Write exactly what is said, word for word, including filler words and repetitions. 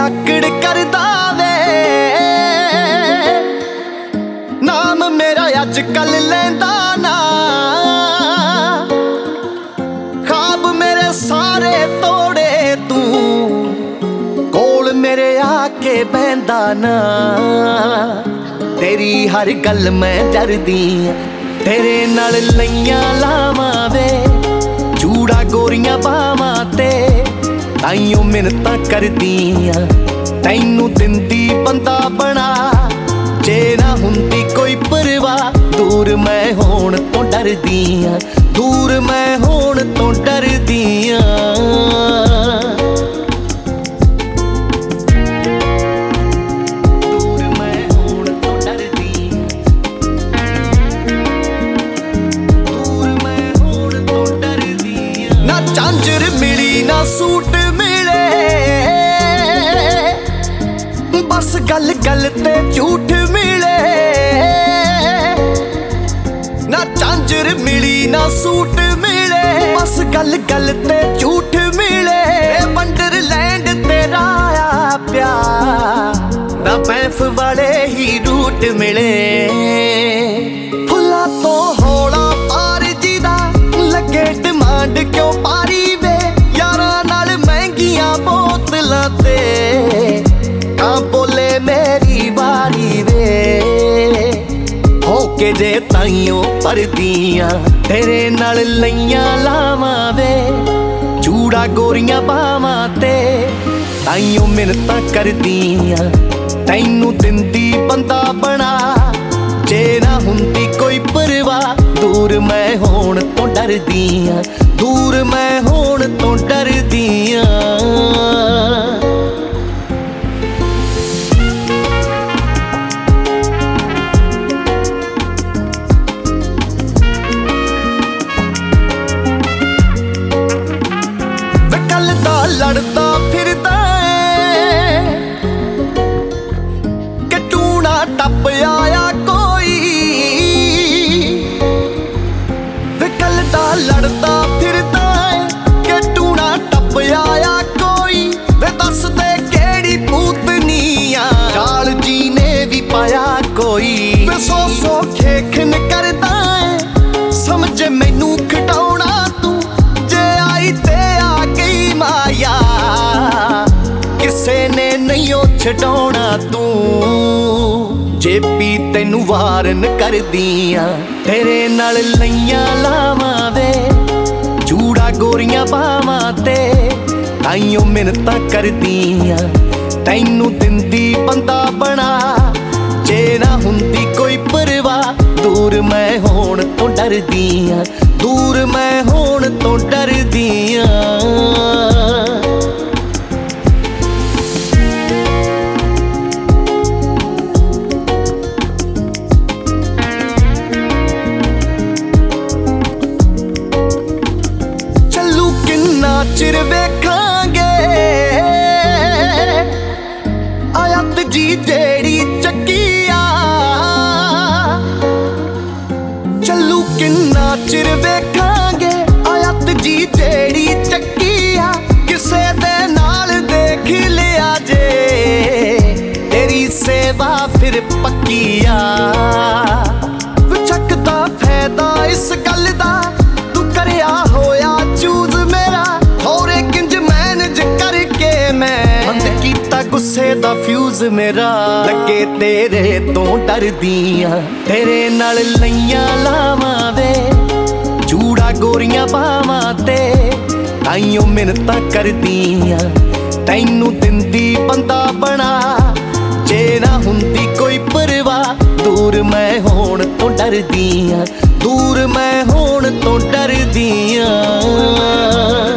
ਆਕੜ ਕਰਦਾ ਵੇ ਨਾਮ ਮੇਰਾ ਅੱਜ ਕੱਲ ਲੈਂਦਾ ਨਾ ਖਾਬ ਮੇਰੇ ਸਾਰੇ ਤੋੜੇ ਤੂੰ ਕੋਲ ਮੇਰੇ ਆ ਕੇ ਬਹਿੰਦਾ ਨਾ तेरी हर गल मैं डरदी तेरे नाल लईयां लावां वे चूड़ा गोरियां बावां ते ताइयों मिन्नतां करदियां तैनू दिंदी बंदा बना जे ना हुंदी कोई परवाह दूर मैं होण तो डरदियां दूर मैं होण तो डरदियां झांझर मिली ना सूट मिले बस गल गल ते झूठ मिले ना झांझर मिली ना सूट मिले बस गल गल ते झूठ मिले वंडरलैंड तेरा आ प्यार ना पैफ वाले ही रूट मिले फुल्ला तो हौला पार जीदा लगे डिमांड क्यों पारी वे यारा नाल महंगियां बोतलां ते कां बोले मेरी बारी वे होके जे ताइयों परदियां तेरे नाल लईयां लावां वे चूड़ा गोरियां बावां ते ताइयों मिन्नतां करदियां तैनू दिंदी बंदा बना जे ना हुंदी कोई परवाह दूर मैं होण तो डरदियां दूर मैं होण तो डरदियां वे कल दा लड़दा फिरदा कि टूना टप आया कोई वे कल दा लड़दा फिरदा कि टूना टप आया कोई वे दस दे केड़ी पूतनिया चाल जी ने भी पाया कोई वे सौ सौ खेखन करदा समझ मैनू खटाउणा तू जे आई ते आ गई माया किसे ने नहीं छडाउणा तू जे पी तैनू वारन करदियां तेरे नाल लईयां लावां वे चूड़ा गोरियां बावां ते ताइयों मिन्नतां करदियां तैनू दिंदी बंदा बना जे ना हुंदी कोई परवाह दूर मैं होण तो डरदियां दूर मैं होण तो डरदियां चिर वेखांगे आयत जी जेड़ी चक्किया चलू किन्ना चिर वेखांगे आयत जी जेड़ी चक्किया किसे दे नाल देख लिया जे तेरी सेवा फिर पक्किया चकदा फायदा इस गल दा तू करया होया चूज मेरा होरे किंज मैनेज करके मैं बंद कीता गुस्से दा फ्यूज मेरा लगे तेरे तो डरदियां तेरे नाल लईयां लावां वे चूड़ा गोरियां बावां ते ताइयों मिन्नतां करदियां तैनू दिंदी बंदा बना जे ना हुंदी कोई परवाह दूर मैं होण तो डरदियां दूर मैं होण तो डरदियां